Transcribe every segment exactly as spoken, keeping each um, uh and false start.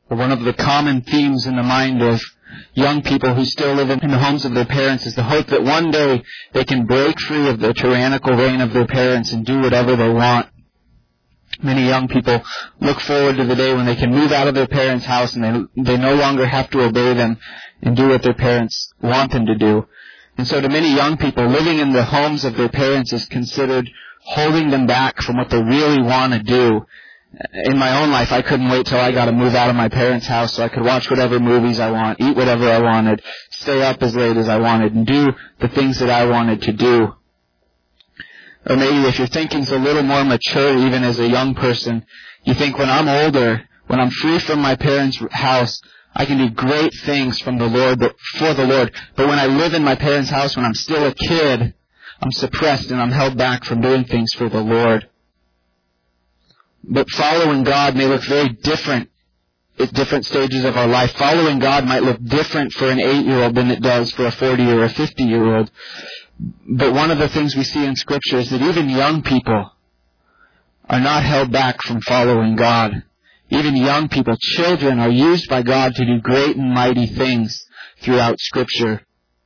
One of the common themes in the mind of young people who still live in the homes of their parents is the hope that one day they can break free of the tyrannical reign of their parents and do whatever they want. Many young people look forward to the day when they can move out of their parents' house and they, they no longer have to obey them and do what their parents want them to do. And so to many young people, living in the homes of their parents is considered holding them back from what they really want to do. In my own life, I couldn't wait till I got to move out of my parents' house so I could watch whatever movies I want, eat whatever I wanted, stay up as late as I wanted, and do the things that I wanted to do. Or maybe if your thinking's a little more mature, even as a young person, you think when I'm older, when I'm free from my parents' house, I can do great things from the Lord, but for the Lord. But when I live in my parents' house, when I'm still a kid, I'm suppressed and I'm held back from doing things for the Lord. But following God may look very different at different stages of our life. Following God might look different for an eight-year-old than it does for a forty or a fifty-year-old. But one of the things we see in Scripture is that even young people are not held back from following God. Even young people, children, are used by God to do great and mighty things throughout Scripture.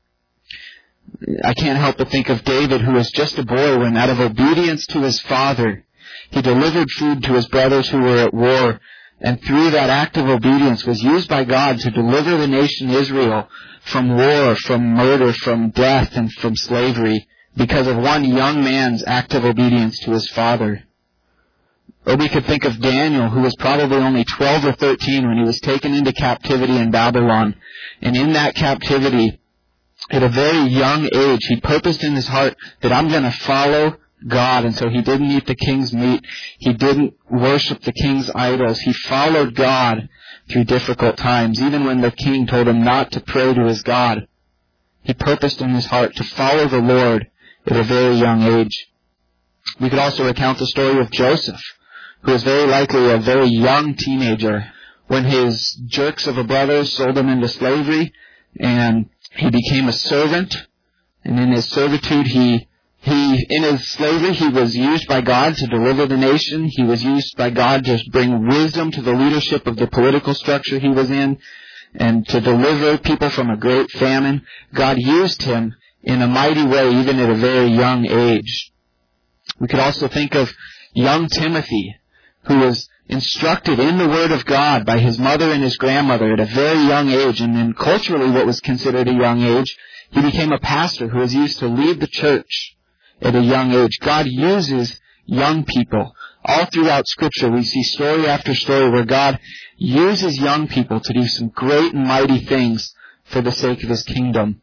I can't help but think of David, who was just a boy when, out of obedience to his father, he delivered food to his brothers who were at war, and through that act of obedience was used by God to deliver the nation Israel from war, from murder, from death, and from slavery because of one young man's act of obedience to his father. Or we could think of Daniel, who was probably only twelve or thirteen when he was taken into captivity in Babylon. And in that captivity, at a very young age, he purposed in his heart that I'm going to follow God. And so he didn't eat the king's meat. He didn't worship the king's idols. He followed God through difficult times. Even when the king told him not to pray to his God, he purposed in his heart to follow the Lord at a very young age. We could also recount the story of Joseph, who was very likely a very young teenager when his jerks of a brother sold him into slavery, and he became a servant. And in his servitude, he He, in his slavery, he was used by God to deliver the nation. He was used by God to bring wisdom to the leadership of the political structure he was in and to deliver people from a great famine. God used him in a mighty way, even at a very young age. We could also think of young Timothy, who was instructed in the Word of God by his mother and his grandmother at a very young age, and in culturally what was considered a young age, he became a pastor who was used to lead the church at a young age. God uses young people. All throughout Scripture, we see story after story where God uses young people to do some great and mighty things for the sake of His kingdom.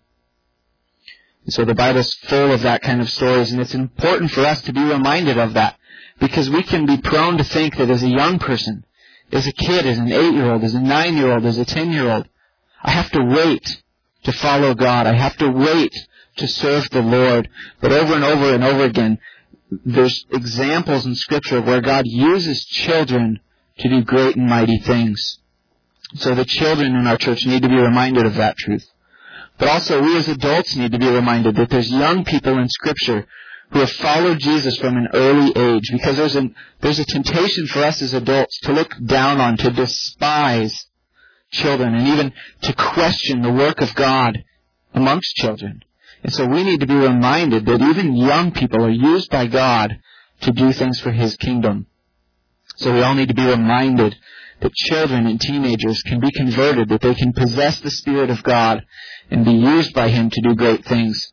And so the Bible's full of that kind of stories, and it's important for us to be reminded of that, because we can be prone to think that as a young person, as a kid, as an eight-year-old, as a nine-year-old, as a ten-year-old, I have to wait to follow God. I have to wait to serve the Lord. But over and over and over again, there's examples in Scripture where God uses children to do great and mighty things. So the children in our church need to be reminded of that truth. But also we as adults need to be reminded that there's young people in Scripture who have followed Jesus from an early age, because there's a, there's a temptation for us as adults to look down on, to despise children, and even to question the work of God amongst children. And so we need to be reminded that even young people are used by God to do things for His kingdom. So we all need to be reminded that children and teenagers can be converted, that they can possess the Spirit of God and be used by Him to do great things.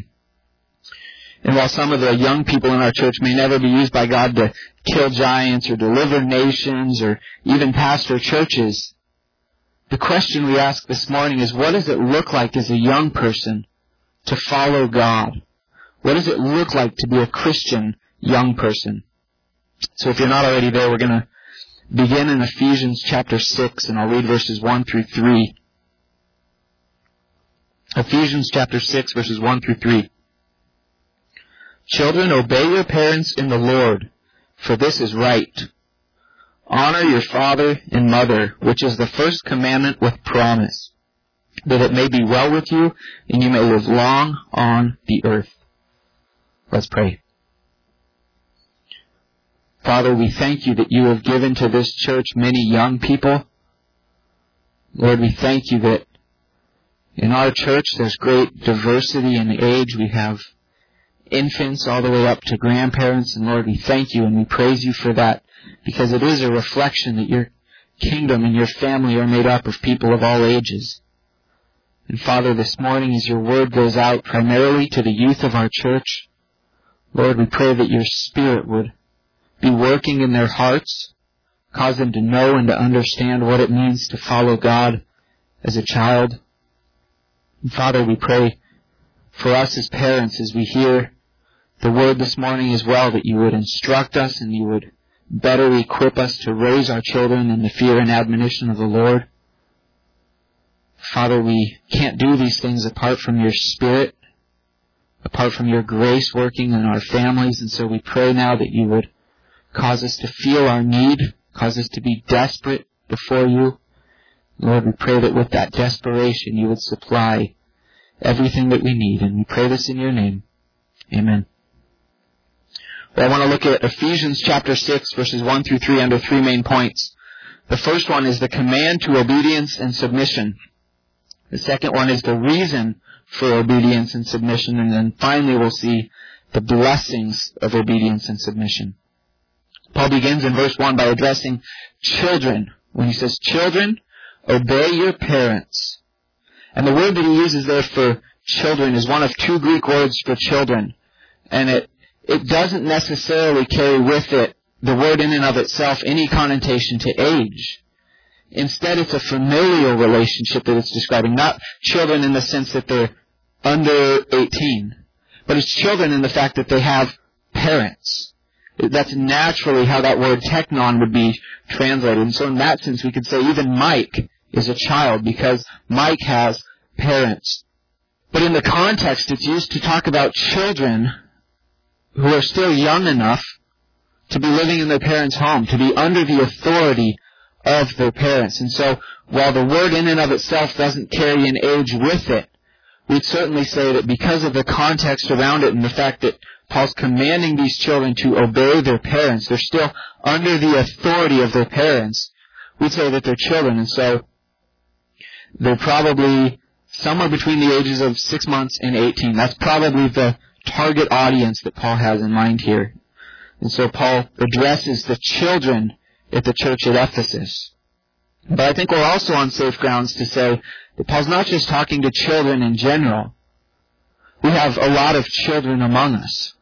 And while some of the young people in our church may never be used by God to kill giants or deliver nations or even pastor churches, the question we ask this morning is, what does it look like as a young person to follow God? What does it look like to be a Christian young person? So if you're not already there, we're going to begin in Ephesians chapter six, and I'll read verses one through three. Ephesians chapter six, verses one through three. Children, obey your parents in the Lord, for this is right. Honor your father and mother, which is the first commandment with promise, that it may be well with you, and you may live long on the earth. Let's pray. Father, we thank you that you have given to this church many young people Lord, we thank you that in our church there's great diversity in age. We have infants all the way up to grandparents. And Lord, we thank you and we praise you for that, because it is a reflection that your kingdom and your family are made up of people of all ages. And Father, this morning as your word goes out primarily to the youth of our church, Lord, we pray that your Spirit would be working in their hearts, cause them to know and to understand what it means to follow God as a child. And Father, we pray for us as parents as we hear the word this morning as well, that you would instruct us and you would better equip us to raise our children in the fear and admonition of the Lord. Father, we can't do these things apart from your Spirit, apart from your grace working in our families, and so we pray now that you would cause us to feel our need, cause us to be desperate before you. Lord, we pray that with that desperation you would supply everything that we need, and we pray this in your name. Amen. Well, I want to look at Ephesians chapter six, verses one through three, under three main points. The first one is the command to obedience and submission. The second one is the reason for obedience and submission. And then finally we'll see the blessings of obedience and submission. Paul begins in verse one by addressing children. When he says, children, obey your parents. And the word that he uses there for children is one of two Greek words for children. And it It doesn't necessarily carry with it, the word in and of itself, any connotation to age. Instead, it's a familial relationship that it's describing, not children in the sense that they're under eighteen, but it's children in the fact that they have parents. That's naturally how that word teknon would be translated. And so in that sense, we could say even Mike is a child because Mike has parents. But in the context, it's used to talk about children who are still young enough to be living in their parents' home, to be under the authority of their parents. And so, while the word in and of itself doesn't carry an age with it, we'd certainly say that because of the context around it and the fact that Paul's commanding these children to obey their parents, they're still under the authority of their parents, we'd say that they're children. And so, they're probably somewhere between the ages of six months and eighteen. That's probably the target audience that Paul has in mind here. And so Paul addresses the children at the church at Ephesus. But I think we're also on safe grounds to say that Paul's not just talking to children in general. We have a lot of children among us.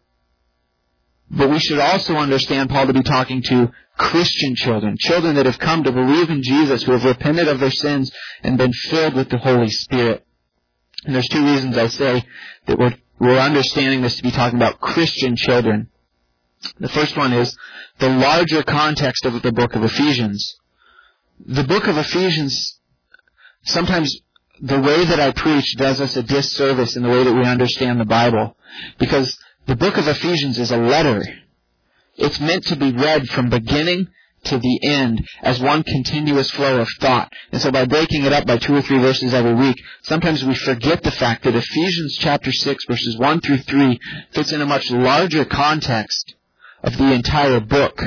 But we should also understand Paul to be talking to Christian children, children that have come to believe in Jesus, who have repented of their sins and been filled with the Holy Spirit. And there's two reasons I say that we're We're understanding this to be talking about Christian children. The first one is the larger context of the book of Ephesians. The book of Ephesians, sometimes the way that I preach does us a disservice in the way that we understand the Bible. Because the book of Ephesians is a letter. It's meant to be read from beginning to the end as one continuous flow of thought. And so by breaking it up by two or three verses every week, sometimes we forget the fact that Ephesians chapter six, verses one through three, fits in a much larger context of the entire book.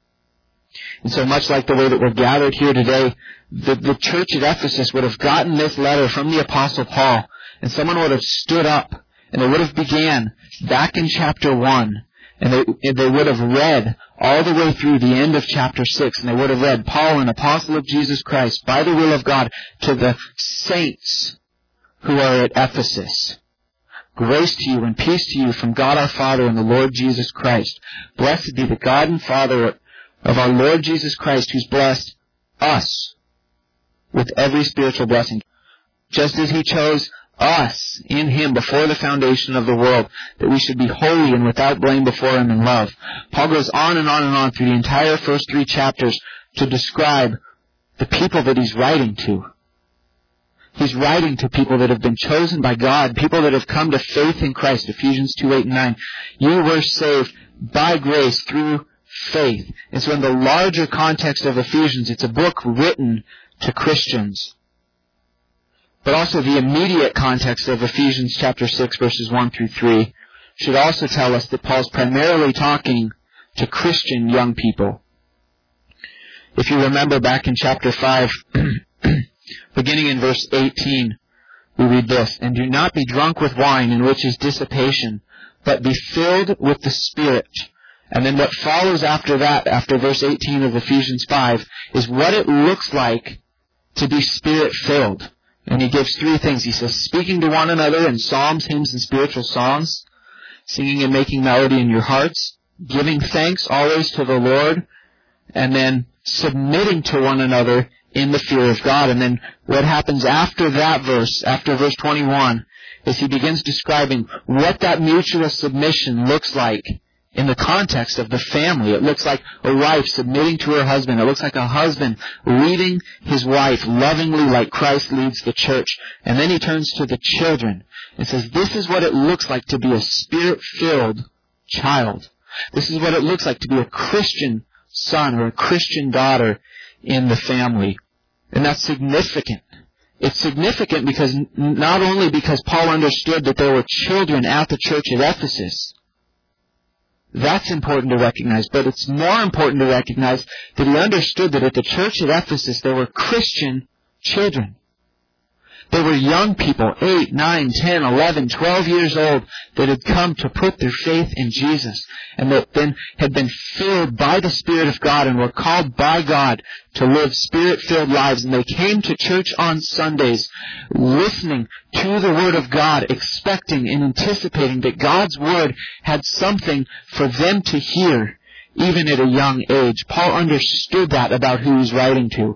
And so much like the way that we're gathered here today, the, the church at Ephesus would have gotten this letter from the Apostle Paul, and someone would have stood up, and they would have began back in chapter one, and they, and they would have read all the way through the end of chapter six, and they would have read, Paul, an apostle of Jesus Christ, by the will of God, to the saints who are at Ephesus. Grace to you and peace to you from God our Father and the Lord Jesus Christ. Blessed be the God and Father of our Lord Jesus Christ, who's blessed us with every spiritual blessing, just as He chose us in Him before the foundation of the world, that we should be holy and without blame before Him in love. Paul goes on and on and on through the entire first three chapters to describe the people that he's writing to. He's writing to people that have been chosen by God, people that have come to faith in Christ. Ephesians two, eight, and nine. You were saved by grace through faith. And so in the larger context of Ephesians, it's a book written to Christians. But also the immediate context of Ephesians chapter six, verses one through three, should also tell us that Paul's primarily talking to Christian young people. If you remember back in chapter five, Beginning in verse eighteen, we read this, "And do not be drunk with wine, in which is dissipation, but be filled with the Spirit." And then what follows after that, after verse eighteen of Ephesians five, is what it looks like to be Spirit-filled. And he gives three things. He says, speaking to one another in psalms, hymns, and spiritual songs, singing and making melody in your hearts, giving thanks always to the Lord, and then submitting to one another in the fear of God. And then what happens after that verse, after verse twenty-one, is he begins describing what that mutual submission looks like in the context of the family. It looks like a wife submitting to her husband. It looks like a husband leading his wife lovingly like Christ leads the church. And then he turns to the children and says, this is what it looks like to be a Spirit-filled child. This is what it looks like to be a Christian son or a Christian daughter in the family. And that's significant. It's significant because not only because Paul understood that there were children at the church at Ephesus. That's important to recognize, but it's more important to recognize that he understood that at the church at Ephesus there were Christian children. There were young people, eight, nine, ten, eleven, twelve years old, that had come to put their faith in Jesus and that then had been filled by the Spirit of God and were called by God to live Spirit-filled lives. And they came to church on Sundays listening to the Word of God, expecting and anticipating that God's Word had something for them to hear, even at a young age. Paul understood that about who he's writing to.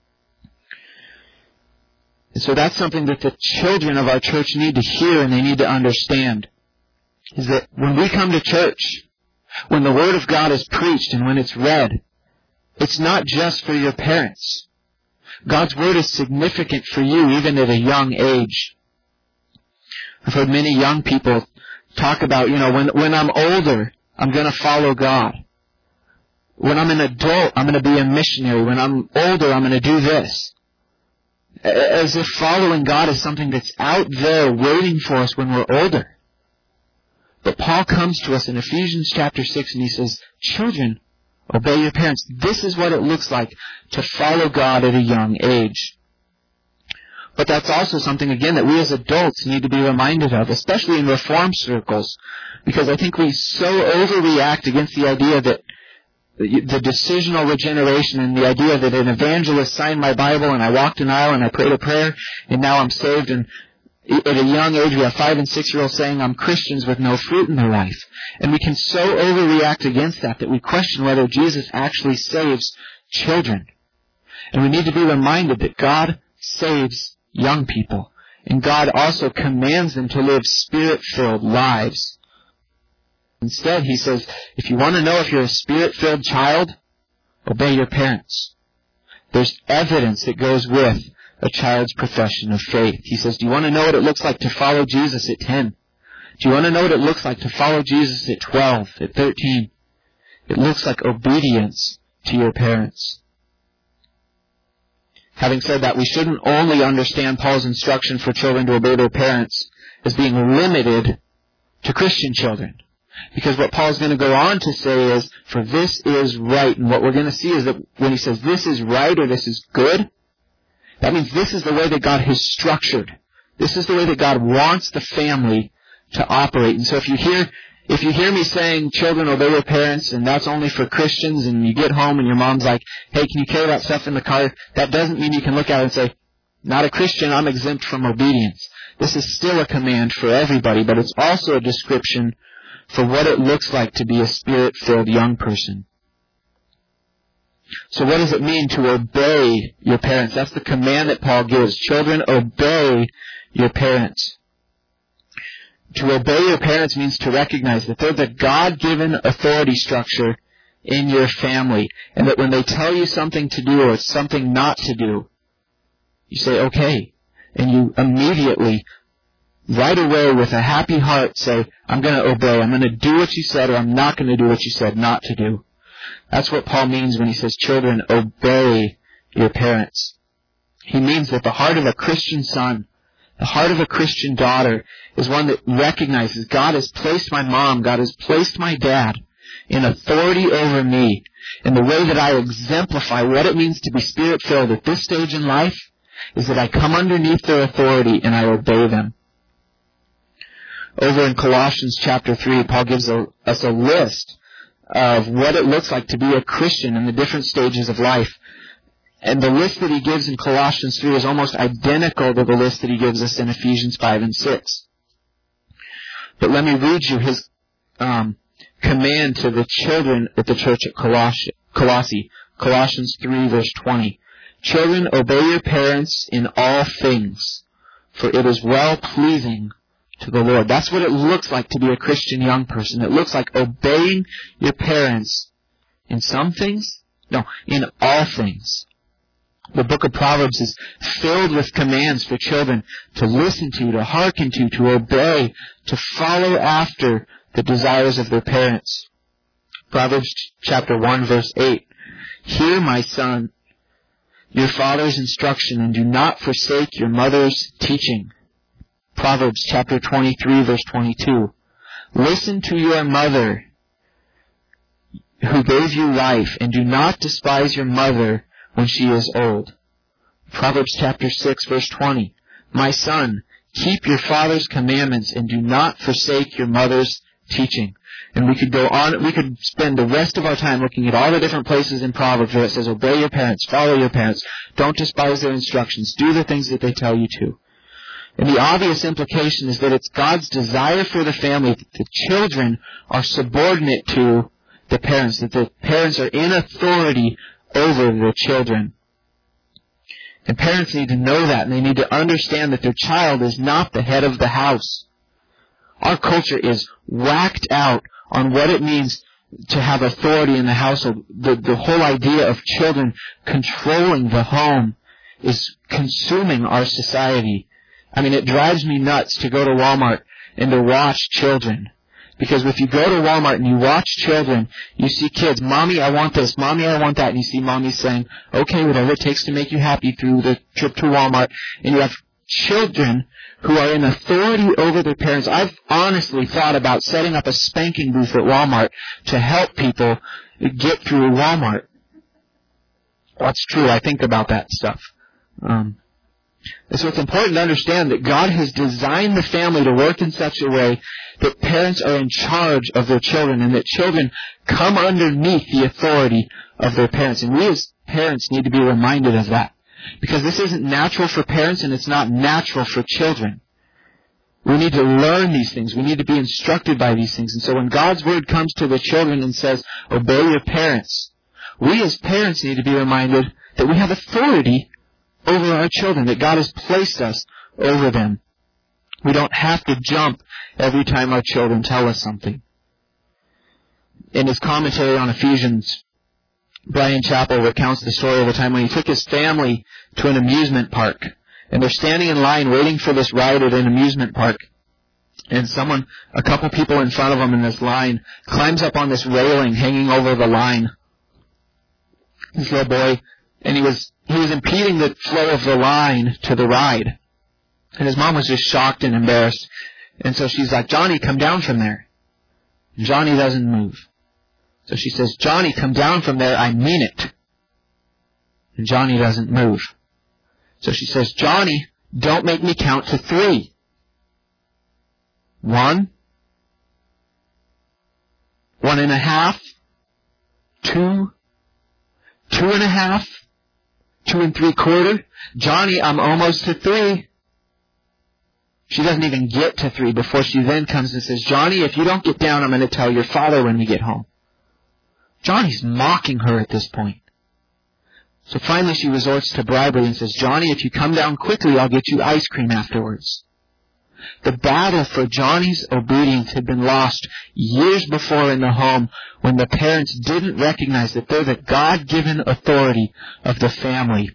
And so that's something that the children of our church need to hear and they need to understand. Is that when we come to church, when the Word of God is preached and when it's read, it's not just for your parents. God's Word is significant for you even at a young age. I've heard many young people talk about, you know, when, when I'm older, I'm going to follow God. When I'm an adult, I'm going to be a missionary. When I'm older, I'm going to do this. As if following God is something that's out there waiting for us when we're older. But Paul comes to us in Ephesians chapter six and he says, children, obey your parents. This is what it looks like to follow God at a young age. But that's also something, again, that we as adults need to be reminded of, especially in reform circles, because I think we so overreact against the idea that the decisional regeneration and the idea that an evangelist signed my Bible and I walked an aisle and I prayed a prayer and now I'm saved. And at a young age we have five and six year olds saying I'm Christians with no fruit in their life. And we can so overreact against that that we question whether Jesus actually saves children. And we need to be reminded that God saves young people. And God also commands them to live Spirit-filled lives. Instead, he says, if you want to know if you're a Spirit-filled child, obey your parents. There's evidence that goes with a child's profession of faith. He says, do you want to know what it looks like to follow Jesus at ten? Do you want to know what it looks like to follow Jesus at twelve, at thirteen? It looks like obedience to your parents. Having said that, we shouldn't only understand Paul's instruction for children to obey their parents as being limited to Christian children. Because what Paul's going to go on to say is, for this is right. And what we're going to see is that when he says this is right or this is good, that means this is the way that God has structured. This is the way that God wants the family to operate. And so if you hear, if you hear me saying children obey their parents and that's only for Christians and you get home and your mom's like, hey, can you carry that stuff in the car? That doesn't mean you can look at it and say, not a Christian, I'm exempt from obedience. This is still a command for everybody, but it's also a description for what it looks like to be a Spirit-filled young person. So what does it mean to obey your parents? That's the command that Paul gives. Children, obey your parents. To obey your parents means to recognize that they're the God-given authority structure in your family, and that when they tell you something to do or something not to do, you say, okay, and you immediately right away with a happy heart say, I'm going to obey. I'm going to do what you said or I'm not going to do what you said not to do. That's what Paul means when he says, children, obey your parents. He means that the heart of a Christian son, the heart of a Christian daughter is one that recognizes God has placed my mom, God has placed my dad in authority over me. And the way that I exemplify what it means to be Spirit-filled at this stage in life is that I come underneath their authority and I obey them. Over in Colossians chapter three, Paul gives a, us a list of what it looks like to be a Christian in the different stages of life. And the list that he gives in Colossians three is almost identical to the list that he gives us in Ephesians five and six. But let me read you his um, command to the children at the church at Colossae. Colossae, Colossians three, verse twenty. Children, obey your parents in all things, for it is well-pleasing to the Lord. That's what it looks like to be a Christian young person. It looks like obeying your parents in some things, no, in all things. The book of Proverbs is filled with commands for children to listen to, to hearken to, to obey, to follow after the desires of their parents. Proverbs chapter one, verse eight. Hear, my son, your father's instruction, and do not forsake your mother's teaching. Proverbs chapter twenty-three, verse twenty-two. Listen to your mother, who gave you life, and do not despise your mother when she is old. Proverbs chapter six, verse twenty. My son, keep your father's commandments, and do not forsake your mother's teaching. And we could go on, we could spend the rest of our time looking at all the different places in Proverbs where it says, obey your parents, follow your parents, don't despise their instructions, do the things that they tell you to. And the obvious implication is that it's God's desire for the family that the children are subordinate to the parents, that the parents are in authority over their children. And parents need to know that, and they need to understand that their child is not the head of the house. Our culture is whacked out on what it means to have authority in the household. The, the whole idea of children controlling the home is consuming our society. I mean, it drives me nuts to go to Walmart and to watch children. Because if you go to Walmart and you watch children, you see kids, Mommy, I want this, Mommy, I want that. And you see Mommy saying, okay, whatever it takes to make you happy through the trip to Walmart. And you have children who are in authority over their parents. I've honestly thought about setting up a spanking booth at Walmart to help people get through Walmart. That's true. I think about that stuff. Um, so it's important to understand that God has designed the family to work in such a way that parents are in charge of their children and that children come underneath the authority of their parents. And we as parents need to be reminded of that. Because this isn't natural for parents and it's not natural for children. We need to learn these things. We need to be instructed by these things. And so when God's Word comes to the children and says, obey your parents, we as parents need to be reminded that we have authority over our children, that God has placed us over them. We don't have to jump every time our children tell us something. In his commentary on Ephesians, Brian Chappell recounts the story of a time when he took his family to an amusement park. And they're standing in line waiting for this ride at an amusement park. And someone, a couple people in front of them in this line, climbs up on this railing hanging over the line. This little boy, and he was he was impeding the flow of the line to the ride. And his mom was just shocked and embarrassed. And so she's like, Johnny, come down from there. And Johnny doesn't move. So she says, Johnny, come down from there, I mean it. And Johnny doesn't move. So she says, Johnny, don't make me count to three. One. One and a half. Two. Two and a half. Two and three quarter. Johnny, I'm almost to three. She doesn't even get to three before she then comes and says, Johnny, if you don't get down, I'm going to tell your father when we get home. Johnny's mocking her at this point. So finally she resorts to bribery and says, Johnny, if you come down quickly, I'll get you ice cream afterwards. The battle for Johnny's obedience had been lost years before in the home when the parents didn't recognize that they're the God-given authority of the family.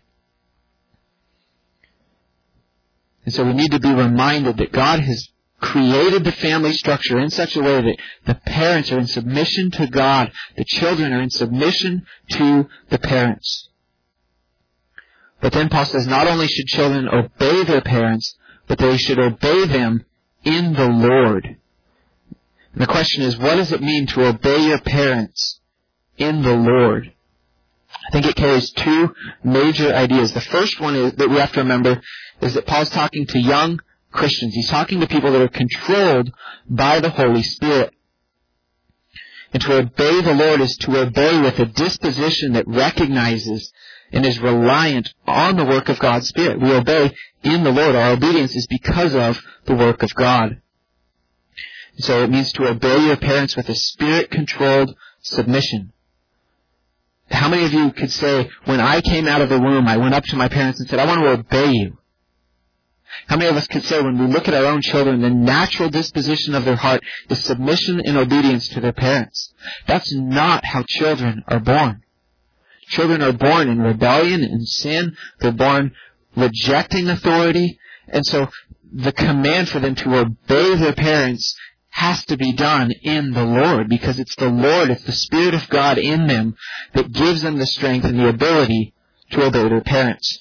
And so we need to be reminded that God has created the family structure in such a way that the parents are in submission to God, the children are in submission to the parents. But then Paul says not only should children obey their parents, but they should obey them in the Lord. And the question is, what does it mean to obey your parents in the Lord? I think it carries two major ideas. The first one is that we have to remember is that Paul's talking to young Christians. He's talking to people that are controlled by the Holy Spirit. And to obey the Lord is to obey with a disposition that recognizes and is reliant on the work of God's Spirit. We obey in the Lord. Our obedience is because of the work of God. So it means to obey your parents with a Spirit-controlled submission. How many of you could say, when I came out of the womb, I went up to my parents and said, I want to obey you? How many of us could say, when we look at our own children, the natural disposition of their heart is submission and obedience to their parents? That's not how children are born. Children are born in rebellion and sin. They're born rejecting authority. And so the command for them to obey their parents has to be done in the Lord, because it's the Lord, it's the Spirit of God in them that gives them the strength and the ability to obey their parents.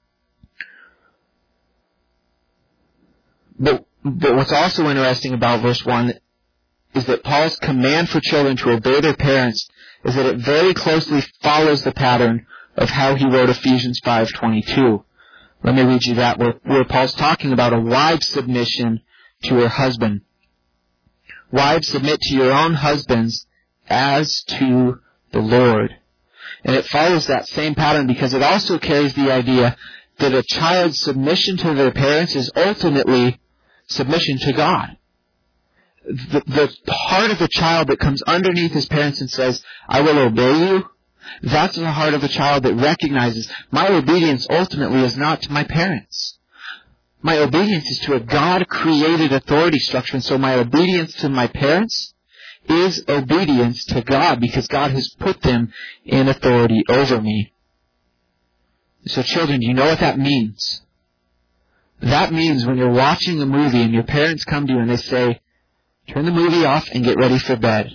But, but what's also interesting about verse one is that Paul's command for children to obey their parents is that it very closely follows the pattern of how he wrote Ephesians five twenty-two. Let me read you that, where, where Paul's talking about a wife's submission to her husband. Wives, submit to your own husbands as to the Lord. And it follows that same pattern because it also carries the idea that a child's submission to their parents is ultimately submission to God. The, the heart of the child that comes underneath his parents and says, I will obey you, that's the heart of a child that recognizes my obedience ultimately is not to my parents. My obedience is to a God-created authority structure, and so my obedience to my parents is obedience to God because God has put them in authority over me. So children, do you know what that means? That means when you're watching a movie and your parents come to you and they say, turn the movie off and get ready for bed.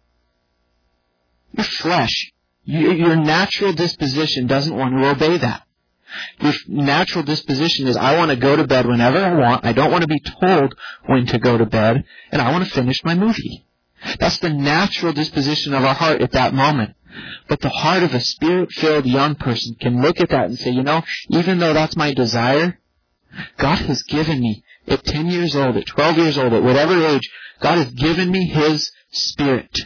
Your flesh, your natural disposition doesn't want to obey that. Your natural disposition is, I want to go to bed whenever I want. I don't want to be told when to go to bed, and I want to finish my movie. That's the natural disposition of our heart at that moment. But the heart of a Spirit-filled young person can look at that and say, you know, even though that's my desire, God has given me, at ten years old, at twelve years old, at whatever age, God has given me His Spirit.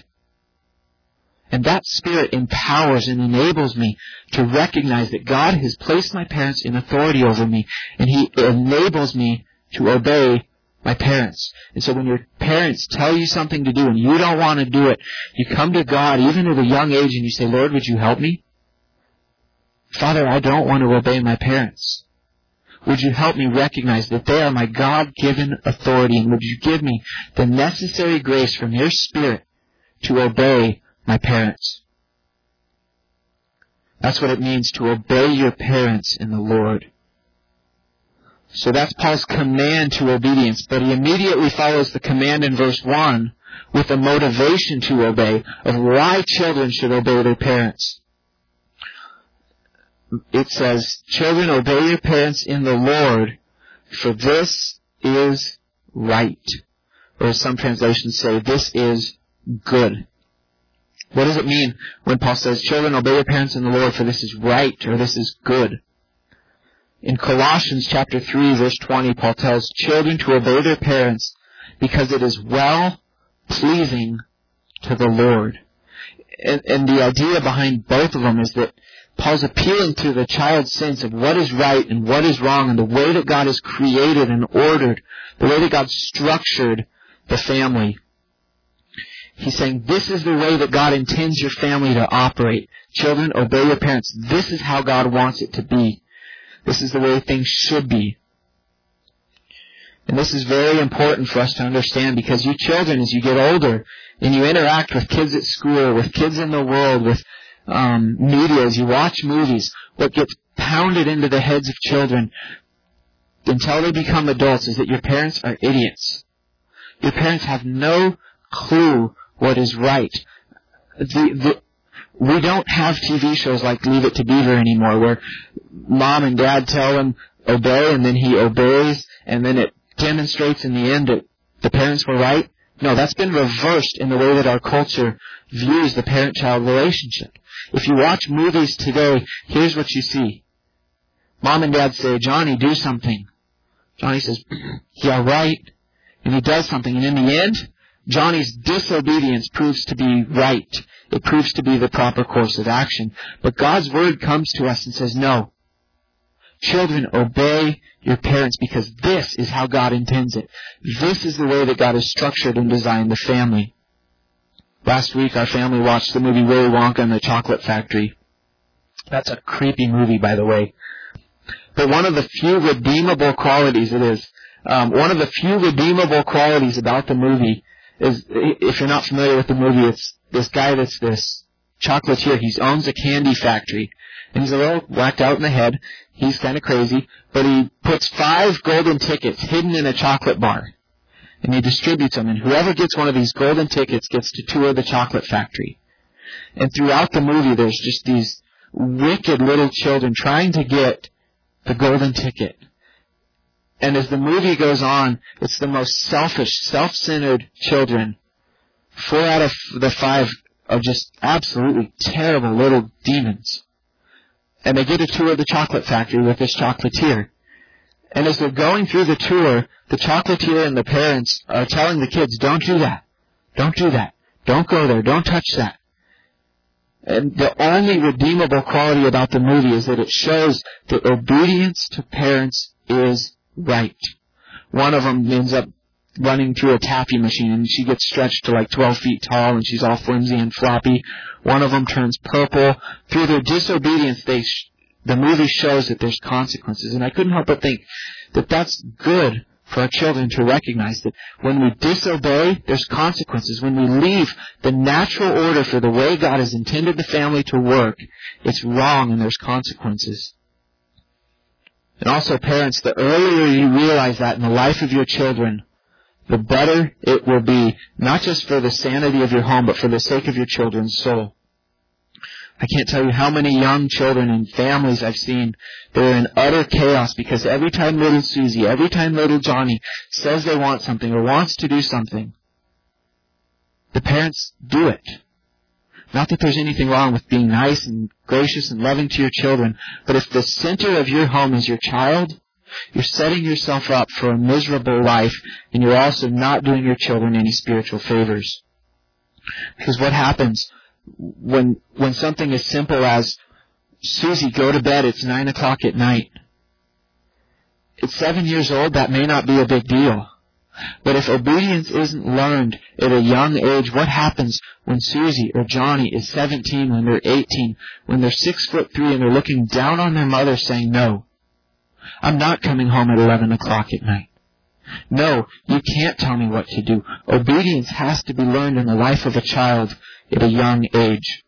And that Spirit empowers and enables me to recognize that God has placed my parents in authority over me, and He enables me to obey my parents. And so when your parents tell you something to do and you don't want to do it, you come to God even at a young age and you say, Lord, would you help me? Father, I don't want to obey my parents. Would you help me recognize that they are my God-given authority, and would you give me the necessary grace from your Spirit to obey my parents? That's what it means to obey your parents in the Lord. So that's Paul's command to obedience, but he immediately follows the command in verse one with a motivation to obey of why children should obey their parents. It says, children, obey your parents in the Lord, for this is right. Or as some translations say, this is good. What does it mean when Paul says, children, obey your parents in the Lord, for this is right, or this is good? In Colossians chapter three, verse twenty, Paul tells children to obey their parents because it is well-pleasing to the Lord. And, and the idea behind both of them is that Paul's appealing to the child's sense of what is right and what is wrong, and the way that God has created and ordered, the way that God structured the family. He's saying, this is the way that God intends your family to operate. Children, obey your parents. This is how God wants it to be. This is the way things should be. And this is very important for us to understand, because you children, as you get older and you interact with kids at school, with kids in the world, with um, media, as you watch movies, what gets pounded into the heads of children until they become adults is that your parents are idiots. Your parents have no clue what is right. The, the, we don't have T V shows like Leave It to Beaver anymore, where mom and dad tell him obey, and then he obeys, and then it demonstrates in the end that the parents were right. No, that's been reversed in the way that our culture views the parent-child relationship. If you watch movies today, here's what you see. Mom and dad say, Johnny, do something. Johnny says, yeah, right. And he does something. And in the end, Johnny's disobedience proves to be right. It proves to be the proper course of action. But God's Word comes to us and says, no. Children, obey your parents because this is how God intends it. This is the way that God has structured and designed the family. Last week, our family watched the movie Willy Wonka and the Chocolate Factory. That's a creepy movie, by the way. But one of the few redeemable qualities it is, um, one of the few redeemable qualities about the movie is, if you're not familiar with the movie, it's this guy that's this chocolatier. He owns a candy factory. And he's a little whacked out in the head. He's kind of crazy. But he puts five golden tickets hidden in a chocolate bar. And he distributes them. And whoever gets one of these golden tickets gets to tour the chocolate factory. And throughout the movie, there's just these wicked little children trying to get the golden ticket. And as the movie goes on, it's the most selfish, self-centered children. Four out of the five are just absolutely terrible little demons. And they get a tour of the chocolate factory with this chocolatier. And as they're going through the tour, the chocolatier and the parents are telling the kids, don't do that. Don't do that. Don't go there. Don't touch that. And the only redeemable quality about the movie is that it shows that obedience to parents is right. One of them ends up running through a taffy machine and she gets stretched to like twelve feet tall and she's all flimsy and floppy. One of them turns purple. Through their disobedience, they sh- the movie shows that there's consequences. And I couldn't help but think that that's good for our children to recognize that when we disobey, there's consequences. When we leave the natural order for the way God has intended the family to work, it's wrong and there's consequences. And also, parents, the earlier you realize that in the life of your children, the better it will be, not just for the sanity of your home, but for the sake of your children's soul. I can't tell you how many young children and families I've seen that are in utter chaos because every time little Susie, every time little Johnny says they want something or wants to do something, the parents do it. Not that there's anything wrong with being nice and gracious and loving to your children, but if the center of your home is your child, you're setting yourself up for a miserable life, and you're also not doing your children any spiritual favors. Because what happens when when something as simple as, Susie, go to bed, it's nine o'clock at night. At seven years old, that may not be a big deal. But if obedience isn't learned at a young age, what happens when Susie or Johnny is seventeen, when they're eighteen, when they're six foot three and they're looking down on their mother saying, no, I'm not coming home at eleven o'clock at night. No, you can't tell me what to do. Obedience has to be learned in the life of a child at a young age.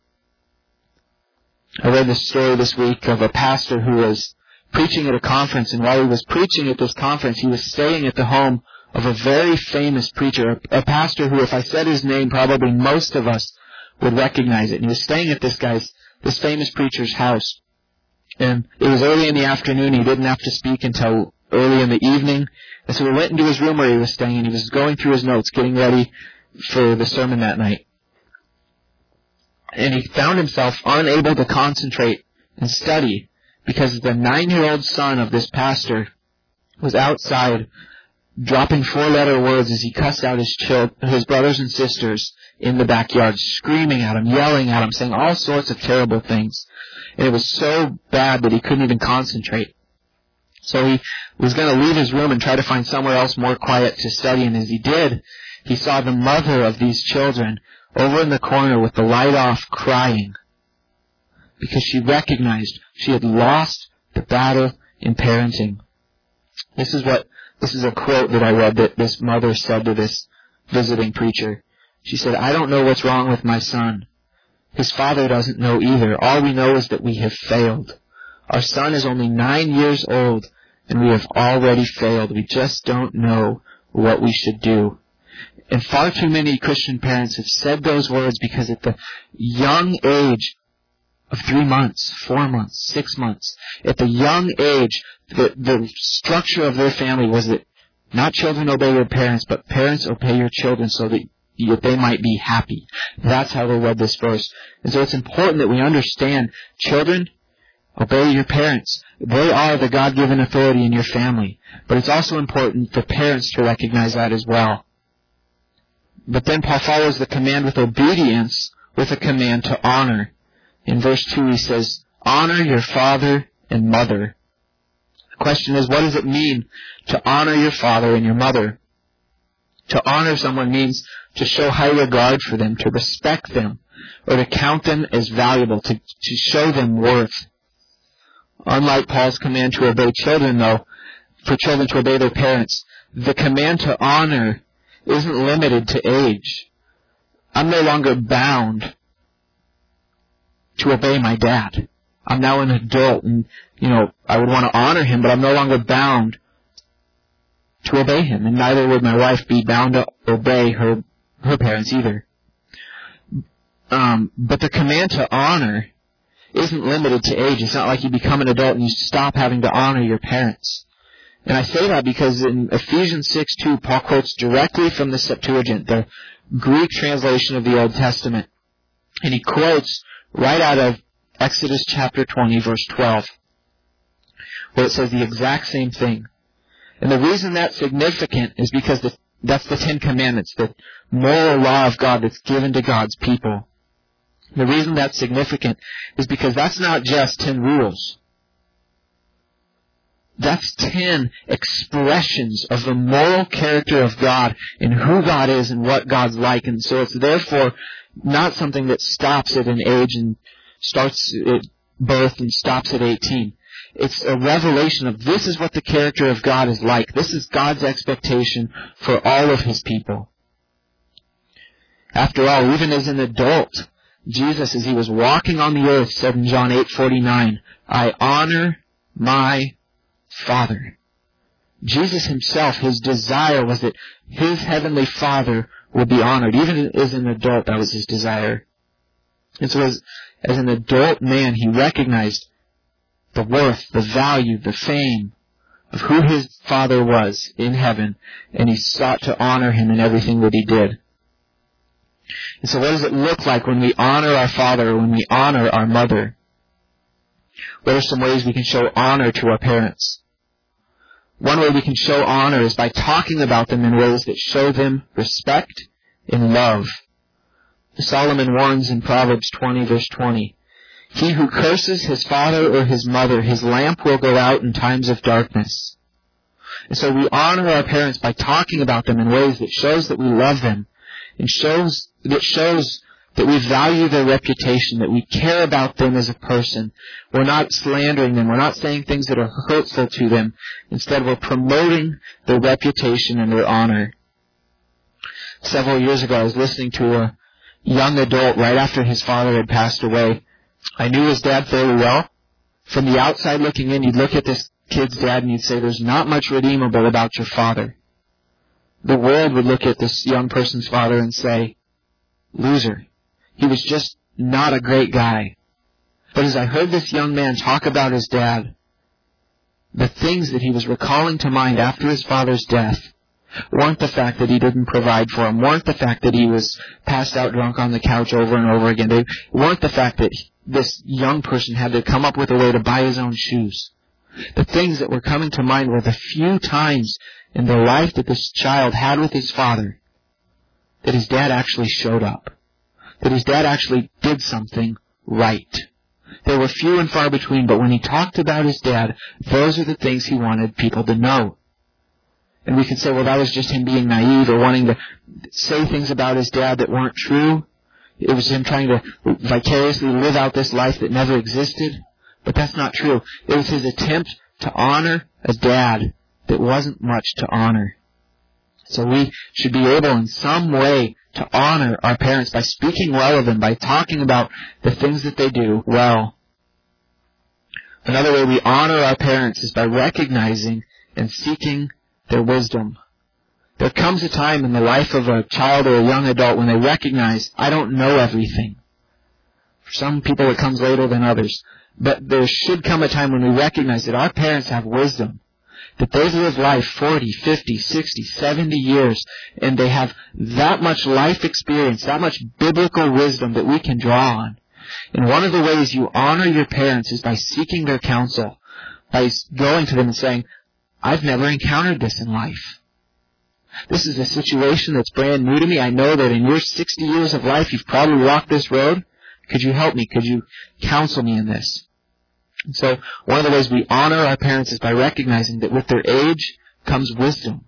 I read the story this week of a pastor who was preaching at a conference, and while he was preaching at this conference, he was staying at the home of a very famous preacher, a pastor who, if I said his name, probably most of us would recognize it. And he was staying at this guy's, this famous preacher's house. And it was early in the afternoon. He didn't have to speak until early in the evening. And so he went into his room where he was staying, and he was going through his notes, getting ready for the sermon that night. And he found himself unable to concentrate and study because the nine-year-old son of this pastor was outside dropping four-letter words as he cussed out his children, his brothers and sisters in the backyard, screaming at him, yelling at him, saying all sorts of terrible things. And it was so bad that he couldn't even concentrate. So he was going to leave his room and try to find somewhere else more quiet to study. And as he did, he saw the mother of these children over in the corner with the light off, crying because she recognized she had lost the battle in parenting. This is what This is a quote that I read that this mother said to this visiting preacher. She said, I don't know what's wrong with my son. His father doesn't know either. All we know is that we have failed. Our son is only nine years old, and we have already failed. We just don't know what we should do. And far too many Christian parents have said those words because at the young age of three months, four months, six months, at the young age, the, the structure of their family was that not children obey your parents, but parents obey your children so that that they might be happy. That's how they read this verse. And so it's important that we understand, children, obey your parents. They are the God-given authority in your family. But it's also important for parents to recognize that as well. But then Paul follows the command with obedience with a command to honor. In verse two he says, honor your father and mother. The question is, what does it mean to honor your father and your mother? To honor someone means to show high regard for them, to respect them, or to count them as valuable, to, to show them worth. Unlike Paul's command to obey children, though, for children to obey their parents, the command to honor isn't limited to age. I'm no longer bound to obey my dad. I'm now an adult, and, you know, I would want to honor him, but I'm no longer bound to obey him, and neither would my wife be bound to obey her her parents either. Um, but the command to honor isn't limited to age. It's not like you become an adult and you stop having to honor your parents. And I say that because in Ephesians six two, Paul quotes directly from the Septuagint, the Greek translation of the Old Testament. And he quotes right out of Exodus chapter twenty, verse twelve, where it says the exact same thing. And the reason that's significant is because the, that's the Ten Commandments, the moral law of God that's given to God's people. The reason that's significant is because that's not just ten rules. That's ten expressions of the moral character of God and who God is and what God's like. And so it's therefore not something that stops at an age and starts at birth and stops at eighteen. It's a revelation of this is what the character of God is like. This is God's expectation for all of His people. After all, even as an adult, Jesus, as He was walking on the earth, said in John eight forty-nine, I honor my Father. Jesus Himself, His desire was that His Heavenly Father would be honored. Even as an adult, that was His desire. And so as, as an adult man, He recognized the worth, the value, the fame of who His Father was in heaven, and He sought to honor Him in everything that He did. And so what does it look like when we honor our father or when we honor our mother? What are some ways we can show honor to our parents? One way we can show honor is by talking about them in ways that show them respect and love. Solomon warns in Proverbs twenty, verse twenty, he who curses his father or his mother, his lamp will go out in times of darkness. And so we honor our parents by talking about them in ways that shows that we love them, and shows that shows that we value their reputation, that we care about them as a person. We're not slandering them. We're not saying things that are hurtful to them. Instead, we're promoting their reputation and their honor. Several years ago, I was listening to a young adult right after his father had passed away. I knew his dad fairly well. From the outside looking in, you'd look at this kid's dad and you'd say, there's not much redeemable about your father. The world would look at this young person's father and say, loser. He was just not a great guy. But as I heard this young man talk about his dad, the things that he was recalling to mind after his father's death weren't the fact that he didn't provide for him, weren't the fact that he was passed out drunk on the couch over and over again. They weren't the fact that this young person had to come up with a way to buy his own shoes. The things that were coming to mind were the few times in the life that this child had with his father that his dad actually showed up, that his dad actually did something right. They were few and far between, but when he talked about his dad, those are the things he wanted people to know. And we can say, well, that was just him being naive or wanting to say things about his dad that weren't true. It was him trying to vicariously live out this life that never existed. But that's not true. It was his attempt to honor a dad that wasn't much to honor. So we should be able in some way to honor our parents by speaking well of them, by talking about the things that they do well. Another way we honor our parents is by recognizing and seeking their wisdom. There comes a time in the life of a child or a young adult when they recognize, I don't know everything. For some people it comes later than others. But there should come a time when we recognize that our parents have wisdom. that they've lived life forty, fifty, sixty, seventy years, and they have that much life experience, that much biblical wisdom that we can draw on. And one of the ways you honor your parents is by seeking their counsel, by going to them and saying, I've never encountered this in life. This is a situation that's brand new to me. I know that in your sixty years of life, you've probably walked this road. Could you help me? Could you counsel me in this? And so one of the ways we honor our parents is by recognizing that with their age comes wisdom.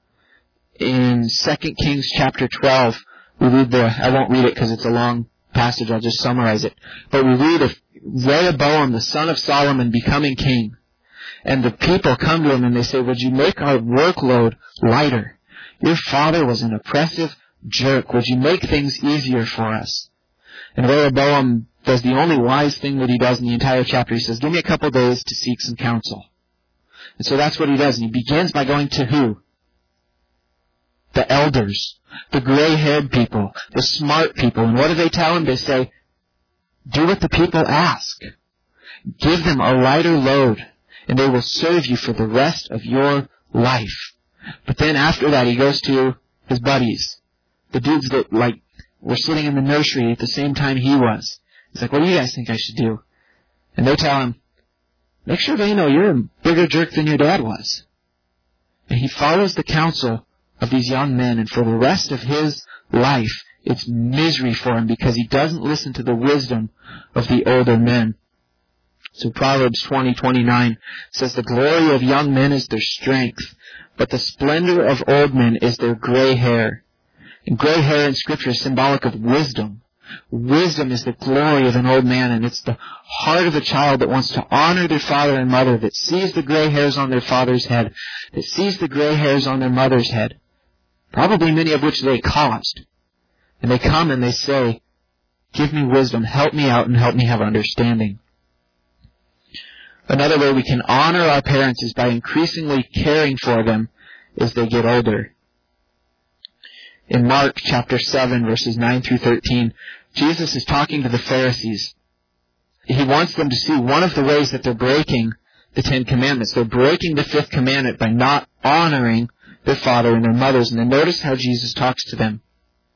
In Second Kings chapter twelve, we read the, I won't read it because it's a long passage, I'll just summarize it. But we read of Rehoboam, the son of Solomon, becoming king. And the people come to him and they say, would you make our workload lighter? Your father was an oppressive jerk. Would you make things easier for us? And Rehoboam does the only wise thing that he does in the entire chapter. He says, give me a couple days to seek some counsel. And so that's what he does. And he begins by going to who? The elders, the gray-haired people, the smart people. And what do they tell him? They say, do what the people ask. Give them a lighter load, and they will serve you for the rest of your life. But then after that, he goes to his buddies, the dudes that, like, were sitting in the nursery at the same time he was. He's like, what do you guys think I should do? And they tell him, make sure they know you're a bigger jerk than your dad was. And he follows the counsel of these young men, and for the rest of his life, it's misery for him because he doesn't listen to the wisdom of the older men. So Proverbs twenty twenty-nine says, the glory of young men is their strength, but the splendor of old men is their gray hair. And gray hair in Scripture is symbolic of wisdom. Wisdom is the glory of an old man, and it's the heart of a child that wants to honor their father and mother, that sees the gray hairs on their father's head, that sees the gray hairs on their mother's head, probably many of which they caused. And they come and they say, give me wisdom, help me out, and help me have understanding. Another way we can honor our parents is by increasingly caring for them as they get older. In Mark chapter seven, verses nine through thirteen, Jesus is talking to the Pharisees. He wants them to see one of the ways that they're breaking the Ten Commandments. They're breaking the fifth commandment by not honoring their father and their mothers. And then notice how Jesus talks to them.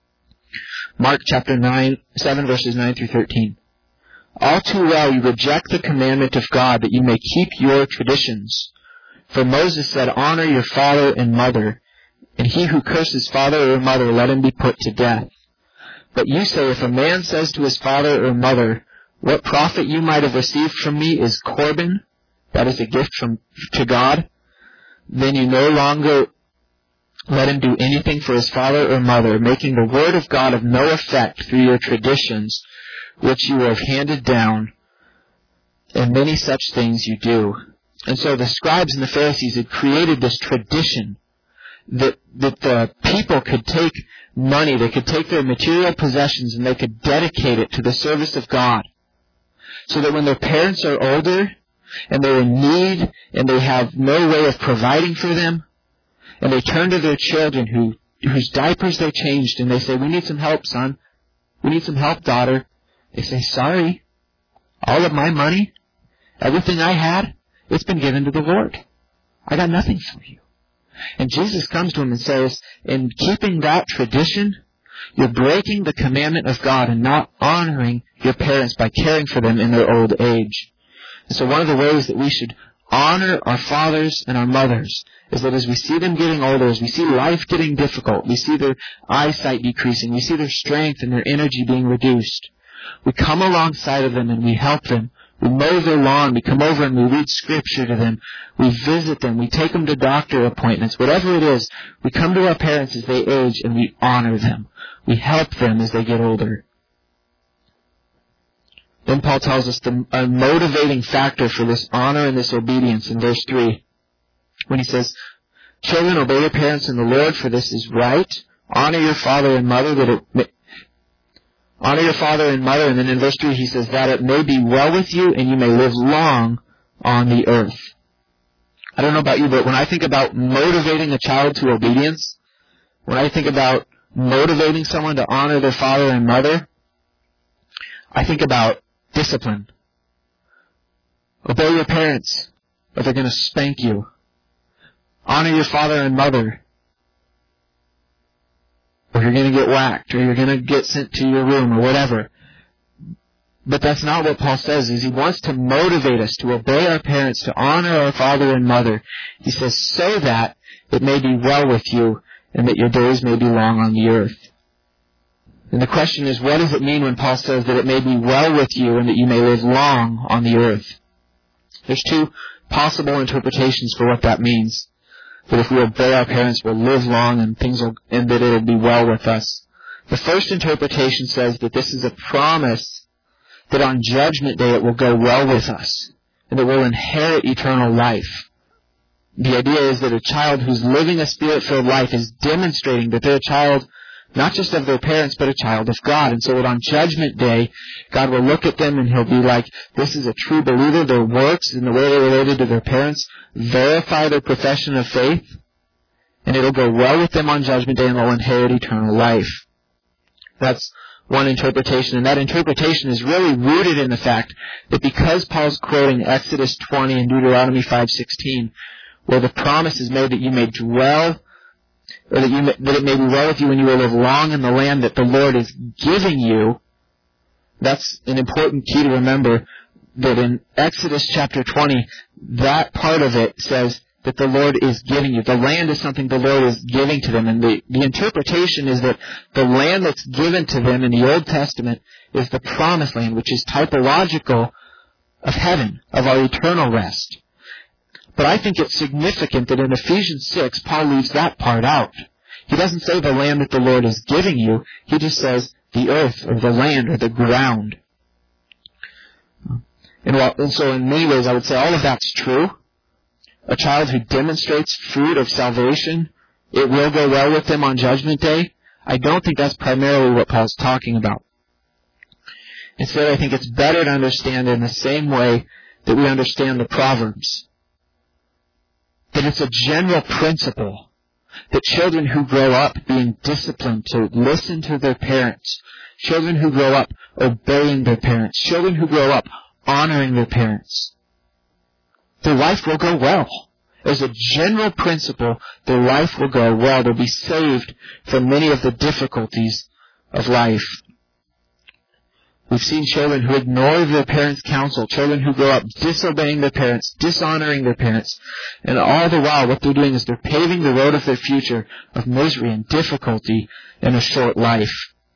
Mark chapter nine, seven, verses nine through thirteen. All too well you reject the commandment of God that you may keep your traditions. For Moses said, honor your father and mother, and he who curses father or mother, let him be put to death. But you say, if a man says to his father or mother, what profit you might have received from me is Corban, that is a gift from to God, then you no longer let him do anything for his father or mother, making the word of God of no effect through your traditions, which you have handed down, and many such things you do. And so the scribes and the Pharisees had created this tradition that, that the people could take money, they could take their material possessions, and they could dedicate it to the service of God. So that when their parents are older, and they're in need, and they have no way of providing for them, and they turn to their children who whose diapers they changed, and they say, we need some help, son. We need some help, daughter. They say, sorry, all of my money, everything I had, it's been given to the Lord. I got nothing for you. And Jesus comes to him and says, in keeping that tradition, you're breaking the commandment of God and not honoring your parents by caring for them in their old age. And so one of the ways that we should honor our fathers and our mothers is that as we see them getting older, as we see life getting difficult, we see their eyesight decreasing, we see their strength and their energy being reduced, we come alongside of them and we help them. We mow their lawn. We come over and we read scripture to them. We visit them. We take them to doctor appointments. Whatever it is, we come to our parents as they age and we honor them. We help them as they get older. Then Paul tells us the a motivating factor for this honor and this obedience in verse three. When he says, children, obey your parents in the Lord, for this is right. Honor your father and mother, that it may, honor your father and mother. And then in verse three he says, that it may be well with you and you may live long on the earth. I don't know about you, but when I think about motivating a child to obedience, when I think about motivating someone to honor their father and mother, I think about discipline. Obey your parents, or they're going to spank you. honor your father and mother, or you're going to get whacked, or you're going to get sent to your room, or whatever. But that's not what Paul says. Is he wants to motivate us to obey our parents, to honor our father and mother. He says, so that it may be well with you, and that your days may be long on the earth. And the question is, what does it mean when Paul says that it may be well with you and that you may live long on the earth? There's two possible interpretations for what that means. That if we obey our parents, we'll live long and things will, and that it'll be well with us. The first interpretation says that this is a promise that on Judgment Day it will go well with us and that we'll inherit eternal life. The idea is that a child who's living a Spirit-filled life is demonstrating that they're a child not just of their parents, but a child of God. And so that on Judgment Day, God will look at them and He'll be like, this is a true believer. Their works and the way they related to their parents verify their profession of faith. And it'll go well with them on Judgment Day and they'll inherit eternal life. That's one interpretation. And that interpretation is really rooted in the fact that because Paul's quoting Exodus twenty and Deuteronomy five sixteen, where the promise is made that you may dwell or that, you may, that it may be well with you when you will live long in the land that the Lord is giving you, that's an important key to remember, that in Exodus chapter twenty, that part of it says that the Lord is giving you. The land is something the Lord is giving to them. And the, the interpretation is that the land that's given to them in the Old Testament is the promised land, which is typological of heaven, of our eternal rest. But I think it's significant that in Ephesians six, Paul leaves that part out. He doesn't say the land that the Lord is giving you. He just says the earth or the land or the ground. And, while, and so in many ways I would say all of that's true. A child who demonstrates fruit of salvation, it will go well with them on Judgment Day. I don't think that's primarily what Paul's talking about. Instead, I think it's better to understand in the same way that we understand the Proverbs. That it's a general principle that children who grow up being disciplined to listen to their parents, children who grow up obeying their parents, children who grow up honoring their parents, their life will go well. As a general principle, their life will go well. They'll be saved from many of the difficulties of life. We've seen children who ignore their parents' counsel, children who grow up disobeying their parents, dishonoring their parents, and all the while what they're doing is they're paving the road of their future of misery and difficulty in a short life.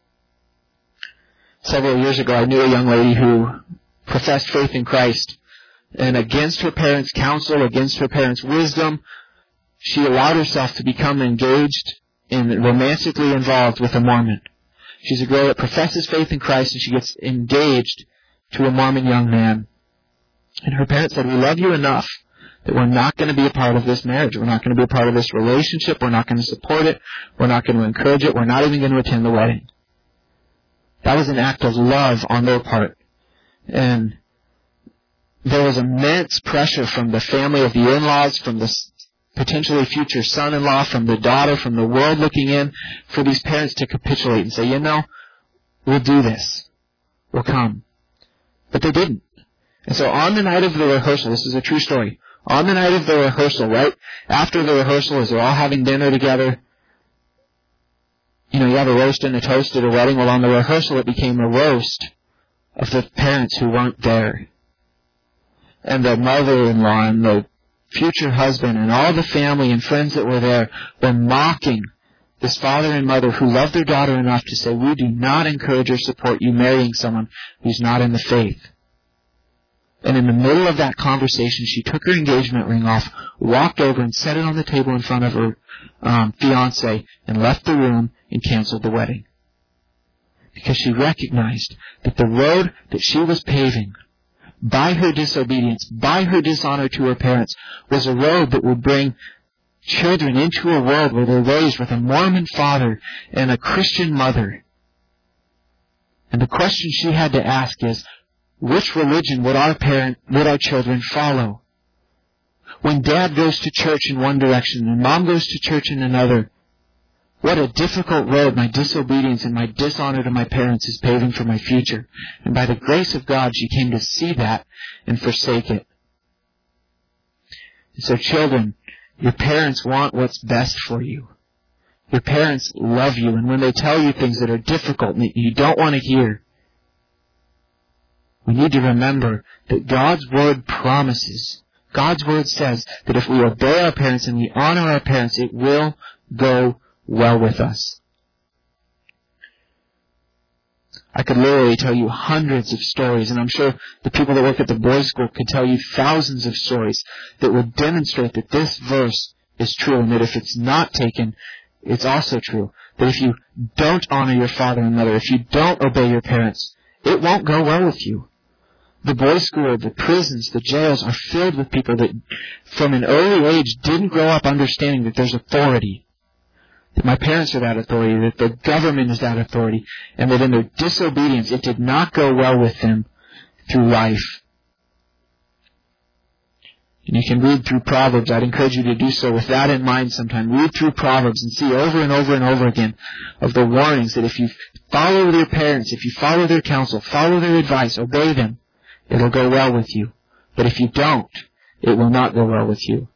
Several years ago, I knew a young lady who professed faith in Christ, and against her parents' counsel, against her parents' wisdom, she allowed herself to become engaged and romantically involved with a Mormon. She's a girl that professes faith in Christ, and she gets engaged to a Mormon young man. And her parents said, we love you enough that we're not going to be a part of this marriage. We're not going to be a part of this relationship. We're not going to support it. We're not going to encourage it. We're not even going to attend the wedding. That was an act of love on their part. And there was immense pressure from the family of the in-laws, from the potentially future son-in-law, from the daughter, from the world looking in, for these parents to capitulate and say, you know, we'll do this. We'll come. But they didn't. And so on the night of the rehearsal, this is a true story, on the night of the rehearsal, right, after the rehearsal, as they're all having dinner together, you know, you have a roast and a toast at a wedding. Well, on the rehearsal, it became a roast of the parents who weren't there. And the mother-in-law and the future husband and all the family and friends that were there were mocking this father and mother who loved their daughter enough to say, we do not encourage or support you marrying someone who's not in the faith. And in the middle of that conversation, she took her engagement ring off, walked over and set it on the table in front of her um, fiancé, and left the room and canceled the wedding. Because she recognized that the road that she was paving by her disobedience, by her dishonor to her parents, was a road that would bring children into a world where they're raised with a Mormon father and a Christian mother. And the question she had to ask is, which religion would our parent, would our children follow? When dad goes to church in one direction and mom goes to church in another, what a difficult road my disobedience and my dishonor to my parents is paving for my future. And by the grace of God, she came to see that and forsake it. And so children, Your parents want what's best for you. Your parents love you, and when they tell you things that are difficult and that you don't want to hear, we need to remember that God's Word promises, God's Word says that if we obey our parents and we honor our parents, it will go well with us. I could literally tell you hundreds of stories, and I'm sure the people that work at the boys' school could tell you thousands of stories that would demonstrate that this verse is true, and that if it's not taken, it's also true. That if you don't honor your father and mother, if you don't obey your parents, it won't go well with you. The boys' school, the prisons, the jails are filled with people that from an early age didn't grow up understanding that there's authority. That my parents are that authority, that the government is that authority, and that in their disobedience it did not go well with them through life. And you can read through Proverbs. I'd encourage you to do so with that in mind sometime. Read through Proverbs and see over and over and over again of the warnings that if you follow your parents, if you follow their counsel, follow their advice, obey them, it'll go well with you. But if you don't, it will not go well with you.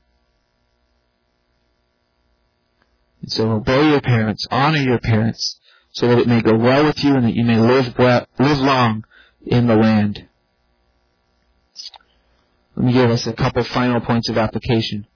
And so obey your parents, honor your parents, so that it may go well with you and that you may live well, live long in the land. Let me give us a couple final points of application.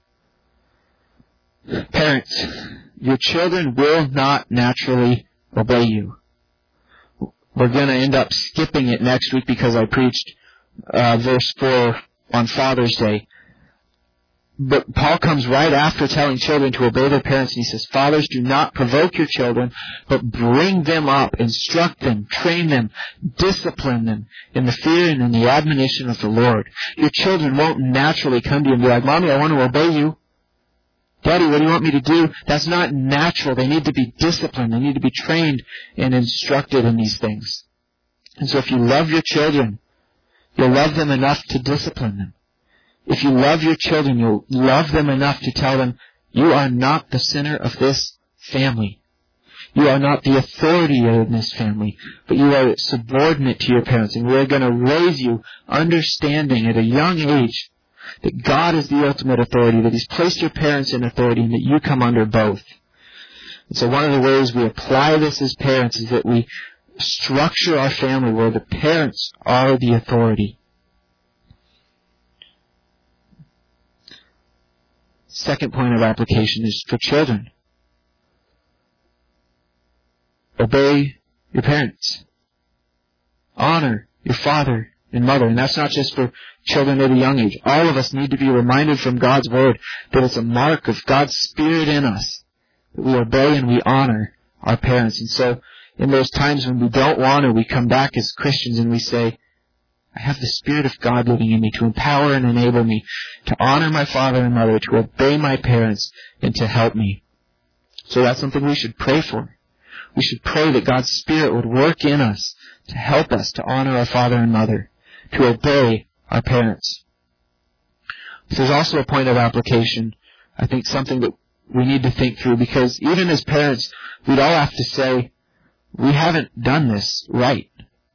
Parents, your children will not naturally obey you. We're going to end up skipping it next week because I preached uh, verse four on Father's Day. But Paul comes right after telling children to obey their parents, and he says, fathers, do not provoke your children, but bring them up, instruct them, train them, discipline them in the fear and in the admonition of the Lord. Your children won't naturally come to you and be like, Mommy, I want to obey you. Daddy, what do you want me to do? That's not natural. They need to be disciplined. They need to be trained and instructed in these things. And so if you love your children, you'll love them enough to discipline them. If you love your children, you'll love them enough to tell them, you are not the center of this family. You are not the authority in this family, but you are subordinate to your parents. And we're going to raise you understanding at a young age that God is the ultimate authority, that He's placed your parents in authority, and that you come under both. And so one of the ways we apply this as parents is that we structure our family where the parents are the authority. Second point of application is for children. Obey your parents. Honor your father and mother. And that's not just for children at a young age. All of us need to be reminded from God's Word that it's a mark of God's Spirit in us, that we obey and we honor our parents. And so in those times when we don't want to, we come back as Christians and we say, I have the Spirit of God living in me to empower and enable me to honor my father and mother, to obey my parents, and to help me. So that's something we should pray for. We should pray that God's Spirit would work in us to help us to honor our father and mother, to obey our parents. But there's also a point of application, I think something that we need to think through, because even as parents, we'd all have to say, we haven't done this right.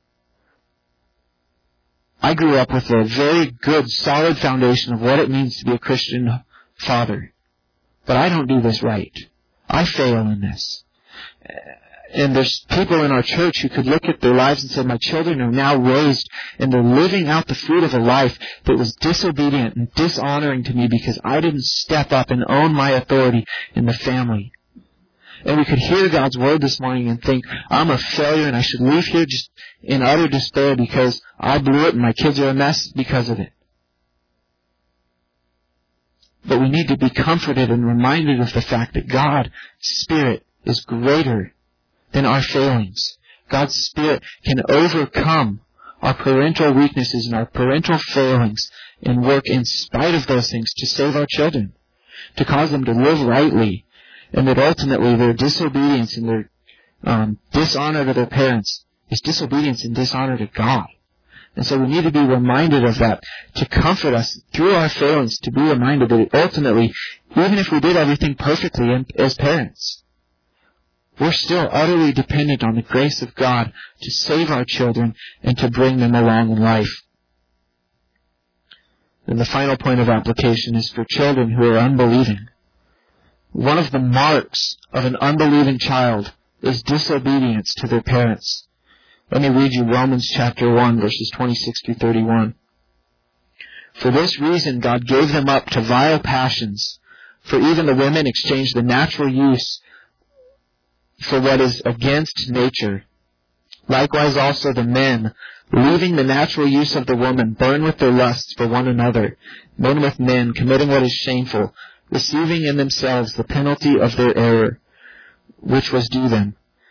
I grew up with a very good, solid foundation of what it means to be a Christian father. But I don't do this right. I fail in this. And there's people in our church who could look at their lives and say, my children are now raised and they're living out the fruit of a life that was disobedient and dishonoring to me because I didn't step up and own my authority in the family. And we could hear God's Word this morning and think, I'm a failure and I should leave here just in utter despair because I blew it and my kids are a mess because of it. But we need to be comforted and reminded of the fact that God's Spirit is greater than our failings. God's Spirit can overcome our parental weaknesses and our parental failings and work in spite of those things to save our children, to cause them to live rightly, and that ultimately their disobedience and their um, dishonor to their parents is disobedience and dishonor to God. And so we need to be reminded of that, to comfort us through our failings, to be reminded that ultimately, even if we did everything perfectly as parents, we're still utterly dependent on the grace of God to save our children and to bring them along in life. And the final point of application is for children who are unbelieving. One of the marks of an unbelieving child is disobedience to their parents. Let me read you Romans chapter one, verses twenty-six through thirty-one. For this reason God gave them up to vile passions, for even the women exchanged the natural use for what is against nature. Likewise also the men, leaving the natural use of the woman, burn with their lusts for one another, men with men, committing what is shameful, receiving in themselves the penalty of their error, which was due them.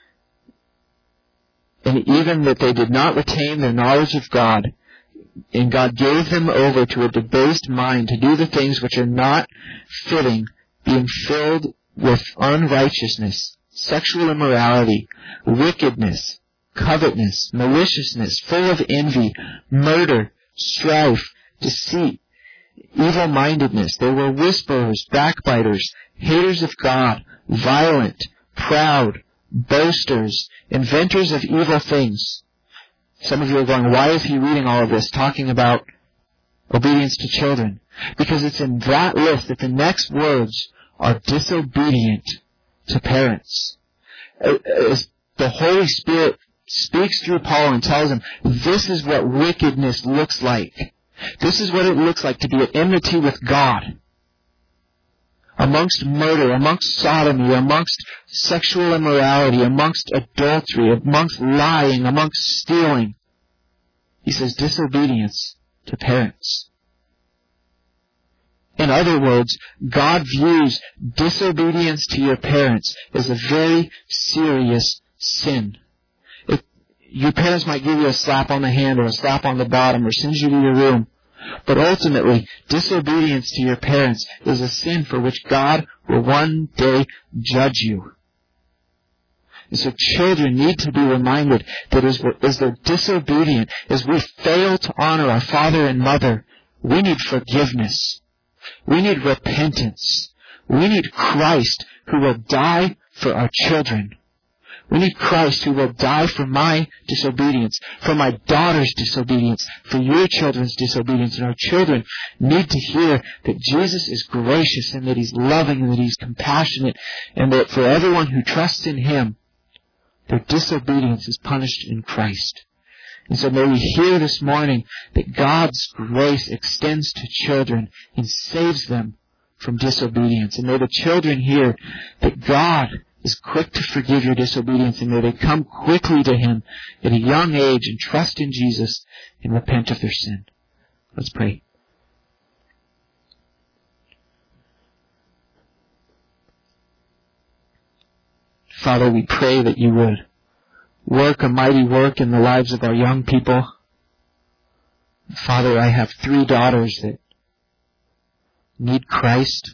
And even that they did not retain their knowledge of God, and God gave them over to a debased mind to do the things which are not fitting, being filled with unrighteousness, sexual immorality, wickedness, covetousness, maliciousness, full of envy, murder, strife, deceit, evil-mindedness. They were whisperers, backbiters, haters of God, violent, proud, boasters, inventors of evil things. Some of you are going, why is he reading all of this, talking about obedience to children? Because it's in that list that the next words are disobedient to parents. As the Holy Spirit speaks through Paul and tells him, this is what wickedness looks like. This is what it looks like to be at enmity with God. Amongst murder, amongst sodomy, amongst sexual immorality, amongst adultery, amongst lying, amongst stealing. He says disobedience to parents. In other words, God views disobedience to your parents as a very serious sin. If your parents might give you a slap on the hand or a slap on the bottom or send you to your room, but ultimately, disobedience to your parents is a sin for which God will one day judge you. And so children need to be reminded that as, we're, as they're disobedient, as we fail to honor our father and mother, we need forgiveness. We need repentance. We need Christ who will die for our children. We need Christ who will die for my disobedience, for my daughter's disobedience, for your children's disobedience. And our children need to hear that Jesus is gracious and that He's loving and that He's compassionate and that for everyone who trusts in Him, their disobedience is punished in Christ. And so may we hear this morning that God's grace extends to children and saves them from disobedience. And may the children hear that God is quick to forgive your disobedience, and may they come quickly to Him at a young age and trust in Jesus and repent of their sin. Let's pray. Father, we pray that You would work a mighty work in the lives of our young people. Father, I have three daughters that need Christ.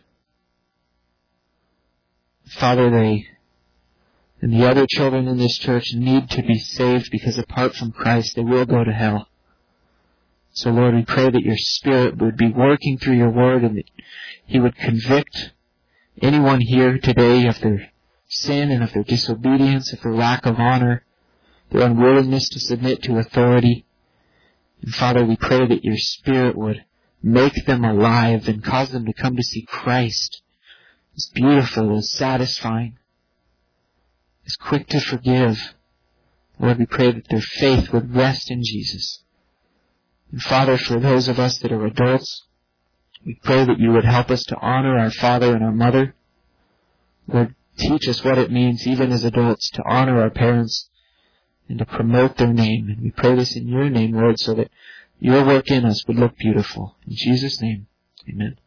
Father, they and the other children in this church need to be saved because apart from Christ, they will go to hell. So Lord, we pray that Your Spirit would be working through Your Word and that He would convict anyone here today of their sin and of their disobedience, of their lack of honor, their unwillingness to submit to authority. And Father, we pray that Your Spirit would make them alive and cause them to come to see Christ as beautiful, as satisfying, is quick to forgive. Lord, we pray that their faith would rest in Jesus. And Father, for those of us that are adults, we pray that You would help us to honor our father and our mother. Lord, teach us what it means, even as adults, to honor our parents and to promote their name. And we pray this in Your name, Lord, so that Your work in us would look beautiful. In Jesus' name, amen.